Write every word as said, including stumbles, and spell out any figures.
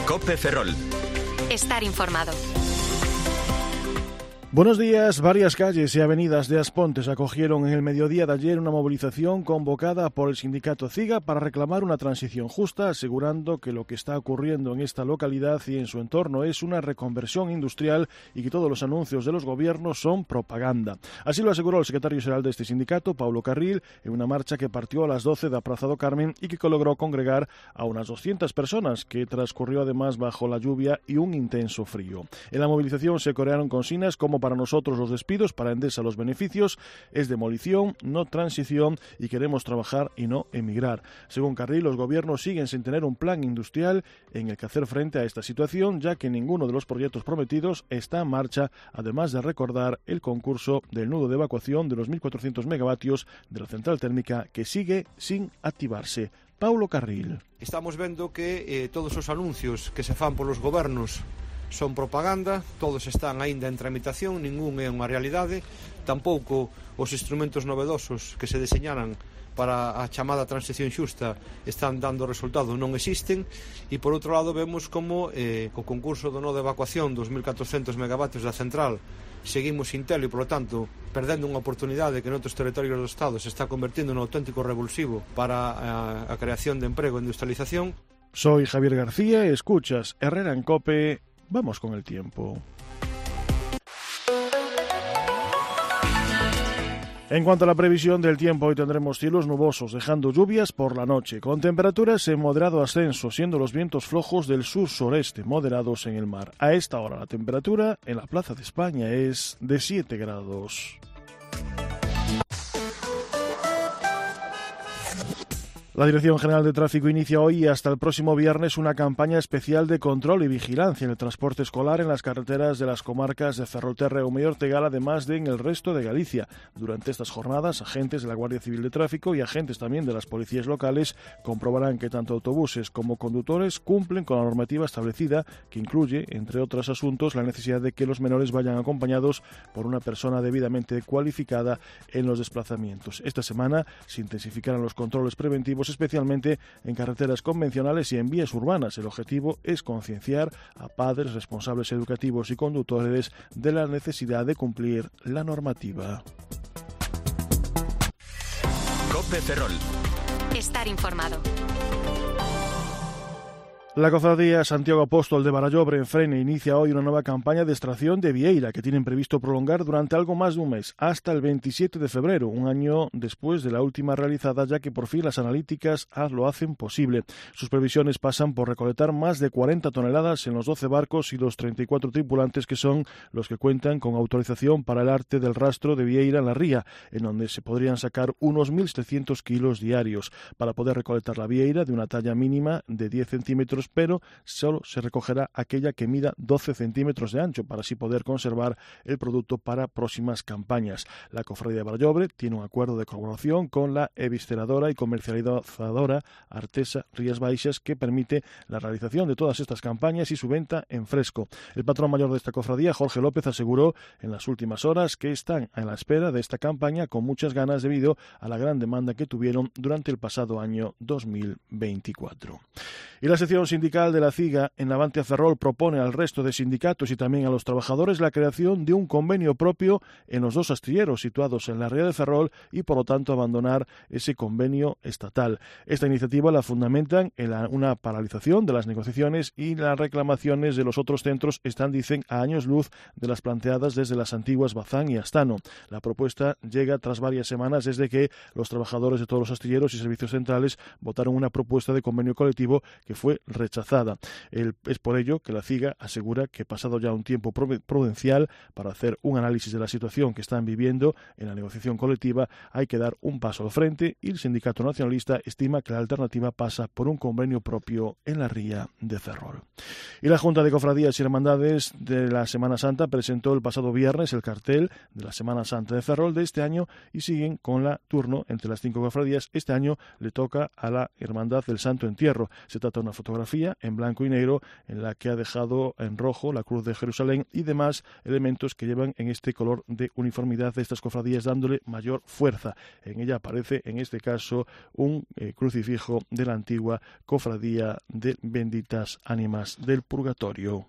COPE Ferrol. Estar informado. Buenos días. Varias calles y avenidas de As Pontes acogieron en el mediodía de ayer una movilización convocada por el sindicato CIGA para reclamar una transición justa, asegurando que lo que está ocurriendo en esta localidad y en su entorno es una reconversión industrial y que todos los anuncios de los gobiernos son propaganda. Así lo aseguró el secretario general de este sindicato, Paulo Carril, en una marcha que partió a las doce de Praza do Carmen y que logró congregar a unas doscientas personas, que transcurrió además bajo la lluvia y un intenso frío. En la movilización se corearon consignas como: para nosotros los despidos, para Endesa los beneficios, es demolición, no transición, y queremos trabajar y no emigrar. Según Carril, los gobiernos siguen sin tener un plan industrial en el que hacer frente a esta situación, ya que ninguno de los proyectos prometidos está en marcha, además de recordar el concurso del nudo de evacuación de los mil cuatrocientos megavatios de la central térmica, que sigue sin activarse. Paulo Carril. Estamos vendo que eh, todos os anuncios que se fan polos gobernos son propaganda, todos están aínda en tramitación, ningún é unha realidade, tampouco os instrumentos novedosos que se deseñaran para a chamada transición xusta están dando resultado, non existen. E por outro lado vemos como eh, co concurso do nodo de evacuación dos mil catrocentos megavatios da central seguimos sin telo e, polo tanto, perdendo unha oportunidade que noutros territorios do Estado se está convertindo nun auténtico revulsivo para a, a creación de emprego e industrialización. Soy Javier García, escuchas Herrera en COPE. Vamos con el tiempo. En cuanto a la previsión del tiempo, hoy tendremos cielos nubosos, dejando lluvias por la noche, con temperaturas en moderado ascenso, siendo los vientos flojos del sur-sureste moderados en el mar. A esta hora la temperatura en la Plaza de España es de siete grados. La Dirección General de Tráfico inicia hoy y hasta el próximo viernes una campaña especial de control y vigilancia en el transporte escolar en las carreteras de las comarcas de Ferrolterra y Ortegal, además de en el resto de Galicia. Durante estas jornadas, agentes de la Guardia Civil de Tráfico y agentes también de las policías locales comprobarán que tanto autobuses como conductores cumplen con la normativa establecida, que incluye, entre otros asuntos, la necesidad de que los menores vayan acompañados por una persona debidamente cualificada en los desplazamientos. Esta semana se intensificarán los controles preventivos, especialmente en carreteras convencionales y en vías urbanas. El objetivo es concienciar a padres, responsables educativos y conductores de la necesidad de cumplir la normativa. COPE Ferrol. Estar informado. La cofradía Santiago Apóstol de Barallobre en Frene inicia hoy una nueva campaña de extracción de vieira que tienen previsto prolongar durante algo más de un mes, hasta el veintisiete de febrero, un año después de la última realizada, ya que por fin las analíticas lo hacen posible. Sus previsiones pasan por recolectar más de cuarenta toneladas en los doce barcos y los treinta y cuatro tripulantes que son los que cuentan con autorización para el arte del rastro de vieira en la ría, en donde se podrían sacar unos mil setecientos kilos diarios. Para poder recolectar la vieira de una talla mínima de diez centímetros, pero solo se recogerá aquella que mida doce centímetros de ancho, para así poder conservar el producto para próximas campañas. La Cofradía de Barallobre tiene un acuerdo de colaboración con la evisceradora y comercializadora Artesa Rías Baixas, que permite la realización de todas estas campañas y su venta en fresco. El patrón mayor de esta cofradía, Jorge López, aseguró en las últimas horas que están en la espera de esta campaña con muchas ganas debido a la gran demanda que tuvieron durante el pasado año dos mil veinticuatro. Y la sección sindical de la CIGA en Navantia Ferrol propone al resto de sindicatos y también a los trabajadores la creación de un convenio propio en los dos astilleros situados en la ría de Ferrol y, por lo tanto, abandonar ese convenio estatal. Esta iniciativa la fundamentan en la, una paralización de las negociaciones y las reclamaciones de los otros centros están, dicen, a años luz de las planteadas desde las antiguas Bazán y Astano. La propuesta llega tras varias semanas desde que los trabajadores de todos los astilleros y servicios centrales votaron una propuesta de convenio colectivo que fue rechazada. El, es por ello que la CIGA asegura que, pasado ya un tiempo prudencial para hacer un análisis de la situación que están viviendo en la negociación colectiva, hay que dar un paso al frente, y el sindicato nacionalista estima que la alternativa pasa por un convenio propio en la ría de Ferrol. Y la Junta de Cofradías y Hermandades de la Semana Santa presentó el pasado viernes el cartel de la Semana Santa de Ferrol de este año y siguen con la turno entre las cinco cofradías. Este año le toca a la Hermandad del Santo Entierro. Se trata una fotografía en blanco y negro en la que ha dejado en rojo la Cruz de Jerusalén y demás elementos que llevan en este color de uniformidad de estas cofradías, dándole mayor fuerza. En ella aparece, en este caso, un eh, crucifijo de la antigua cofradía de Benditas Ánimas del Purgatorio.